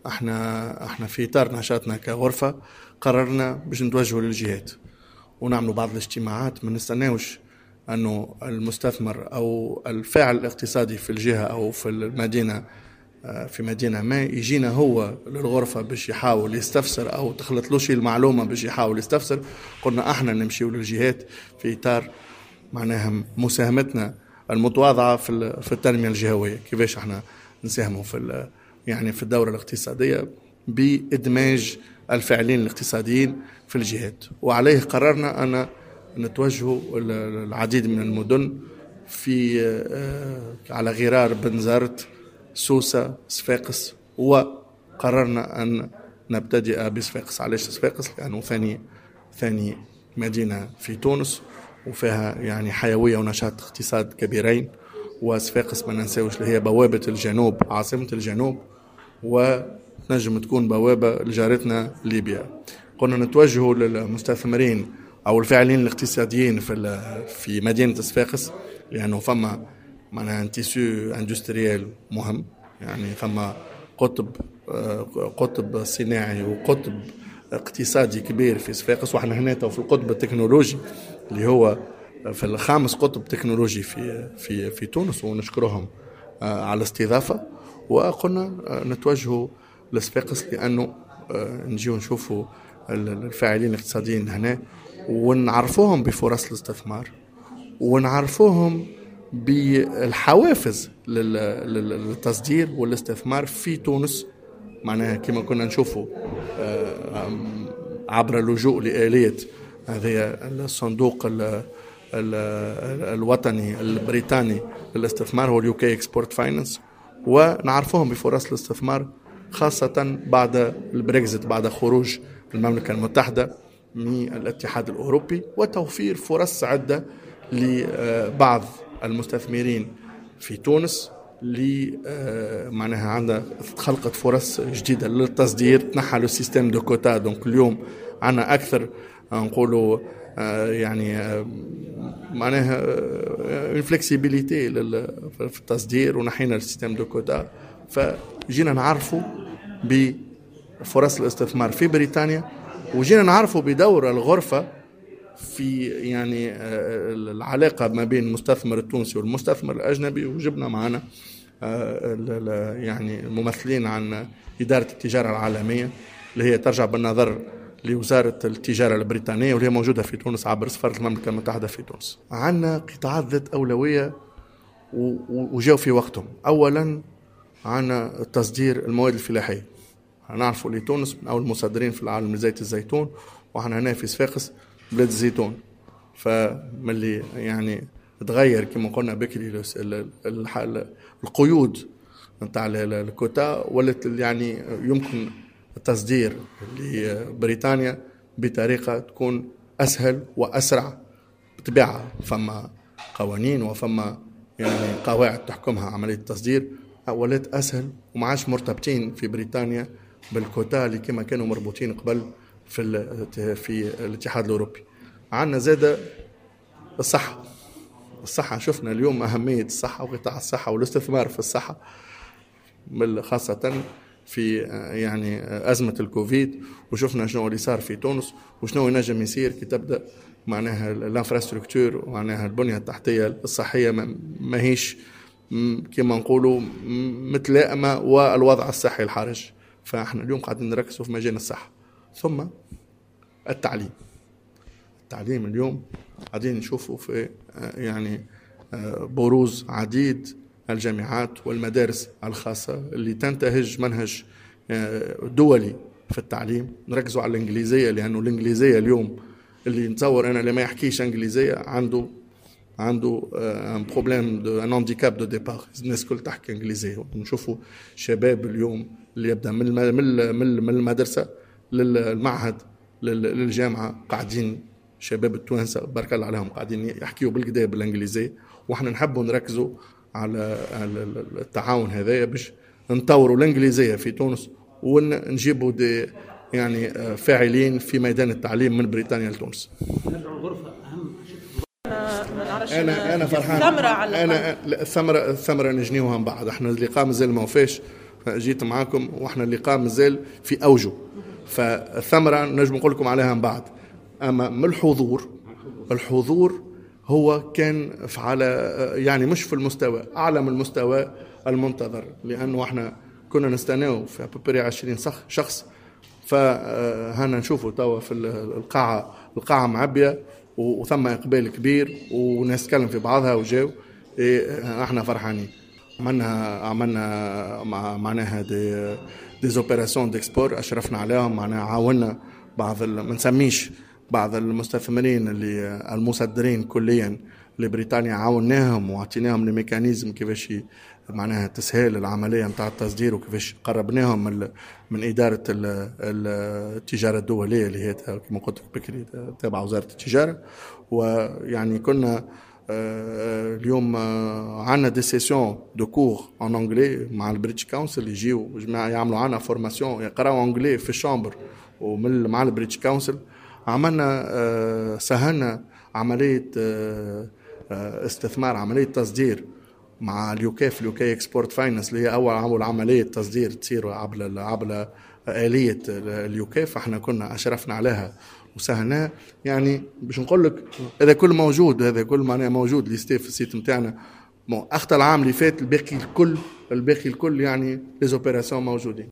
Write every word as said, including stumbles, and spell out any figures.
احنا احنا في اطار نشاطنا كغرفه قررنا باش نتوجهوا للجهات ونعملوا بعض الاجتماعات. ما نستناوش انه المستثمر او الفاعل الاقتصادي في الجهه او في المدينه في مدينه ما يجينا هو للغرفه باش يحاول يستفسر او تخلط له شيء المعلومه باش يحاول يستفسر. قلنا احنا نمشيوا للجهات في اطار معناها مساهمتنا المتواضعه في في التنميه الجهويه. كيفاش احنا نساهموا في يعني في الدوره الاقتصاديه بادماج الفاعلين الاقتصاديين في الجهات. وعليه قررنا ان نتوجهوا العديد من المدن في على غرار بنزرت سوسة صفاقس، وقررنا أن نبتدئ بصفاقس. علاش صفاقس؟ لأنه ثاني ثاني مدينة في تونس وفيها يعني حيوية ونشاط اقتصاد كبيرين، وصفاقس ما ننساوش اللي هي بوابة الجنوب، عاصمة الجنوب، ونجم تكون بوابة لجارتنا ليبيا. قلنا نتوجهوا للمستثمرين أو الفاعلين الاقتصاديين في في مدينة صفاقس، لأنه فما معناها تيسو اندستريال مهم، يعني فما قطب قطب صناعي وقطب اقتصادي كبير في صفاقس. وإحنا هنا في القطب التكنولوجي اللي هو في الخامس قطب تكنولوجي في في في تونس، ونشكرهم على الاستضافة. وقلنا نتوجهوا لصفاقس لأنه نجيو نشوفوا الفاعلين الاقتصاديين هنا ونعرفوهم بفرص الاستثمار ونعرفوهم بالحوافز للتصدير والاستثمار في تونس. معناها كما كنا نشوفوا عبر اللجوء لآلية هذه الصندوق الوطني البريطاني للاستثمار هو اليو كي اكسبورت فاينانس، ونعرفوهم بفرص الاستثمار خاصة بعد البريكزيت، بعد خروج المملكة المتحدة من الاتحاد الأوروبي، وتوفير فرص عدة لبعض المستثمرين في تونس اللي معناها عندها خلقت فرص جديدة للتصدير. تنحى له السيستم دو كوتا، دونك اليوم عندنا أكثر نقولوا يعني معناها الفلكسيبيليتي في التصدير، ونحينا السيستم دو كوتا، فجينا نعرفوا بفرص الاستثمار في بريطانيا، وجينا نعرفوا بدور الغرفة في يعني العلاقة ما بين المستثمر التونسي والمستثمر الأجنبي. وجبنا معنا يعني الممثلين عن إدارة التجارة العالمية اللي هي ترجع بالنظر لوزارة التجارة البريطانية واللي هي موجودة في تونس عبر سفارة المملكة المتحدة في تونس. عندنا قطاعات ذات أولوية وجاوا في وقتهم. أولا عندنا تصدير المواد الفلاحية. نعرفوا لتونس من أول المصدرين في العالم لزيت الزيتون، وإحنا هنا في صفاقس بلاد الزيتون. فملي يعني تغير كما قلنا بكري القيود نتاع الكوتا، ولت يعني يمكن التصدير لبريطانيا بطريقة تكون أسهل وأسرع. بطبيعة فما قوانين وفما يعني قواعد تحكمها عملية التصدير، ولات أسهل وما عادش مرتبطين في بريطانيا بالكوتا اللي كما كانوا مربوطين قبل في في الاتحاد الأوروبي. عندنا زادة الصحة. الصحة شفنا اليوم أهمية الصحة وقطاع الصحة والاستثمار في الصحة، خاصة في يعني أزمة الكوفيد، وشفنا شنو اللي صار في تونس وشنو ينجم يصير كي تبدأ معناها الانفراستركتور ومعناها البنية التحتية الصحية ما هيش كما نقولوا متلائمة والوضع الصحي الحرج. فاحنا اليوم قاعدين نركزوا في مجال الصحة. ثم التعليم. التعليم اليوم قاعدين نشوفوا في يعني بروز عديد الجامعات والمدارس الخاصة اللي تنتهج منهج دولي في التعليم. نركزوا على الإنجليزية، لأنه الإنجليزية اليوم اللي نتصور أنا اللي ما يحكيش إنجليزية عنده عنده ان بروبليم دو ان هانديكاب دو ديبار. الناس الكل تحكي انجليزيه. ونشوفوا شباب اليوم اللي يبدا من من المدرسه للمعهد للجامعه قاعدين، شباب التوانسه بارك الله عليهم قاعدين يحكيوا بالكدا بالانجليزيه. واحنا نحبوا نركزوا على التعاون هذايا باش نطوروا الانجليزيه في تونس ونجيبوا دي يعني فاعلين في ميدان التعليم من بريطانيا لتونس. انا انا فرحان. الثمره على انا الثمره الثمره نجنيوها من بعد. احنا اللي قام زي ما وفاش جيت معاكم واحنا اللقاء مازال في اوجه، فالثمره نجم نقول لكم عليها من بعد. اما من الحضور، الحضور هو كان على يعني مش في المستوى اعلى من المستوى المنتظر، لانه احنا كنا نستناو في ابري عشرين شخص، فهنا نشوفوا توا في القاعه القاعه معبيه وثم اقبال كبير وناس تكلم في بعضها وجاو. إيه احنا فرحانين. عملنا عملنا معناها دي ديزوبيراسيون ديكسبور اشرفنا عليهم، معناها عاوننا بعض ما نسميش بعض المستثمرين اللي المصدرين كليا لبريطانيا، عاوناهم واعطيناهم الميكانيزم كيفاش معناها تسهيل العمليه نتاع التصدير، وكيفاش قربناهم من من اداره التجاره الدوليه اللي هي كما قلت لك بكري تابعه وزاره التجاره. ويعني كنا اليوم عندنا دي سيسيون دو كور ان انجلي مع البريتش كونسل، يجيو جماعه يعملوا عنا فورماسيون يقراوا انجلي في الشامبر ومن مع البريتش كونسل. عملنا سهلنا عمليه استثمار، عمليه تصدير مع اليوكيف اليوكي اكسبورت فاينانس اللي هي اول اول عمليه تصدير تصير عبر عبر اليه اليوكيف. احنا كنا اشرفنا عليها وسهلناها. يعني باش نقول لك هذا كل موجود، هذا كل معناه موجود ليستي في السيت نتاعنا. اخطر العام اللي فات الباقي الكل الباقي الكل يعني لي زوبيراسيون موجودين.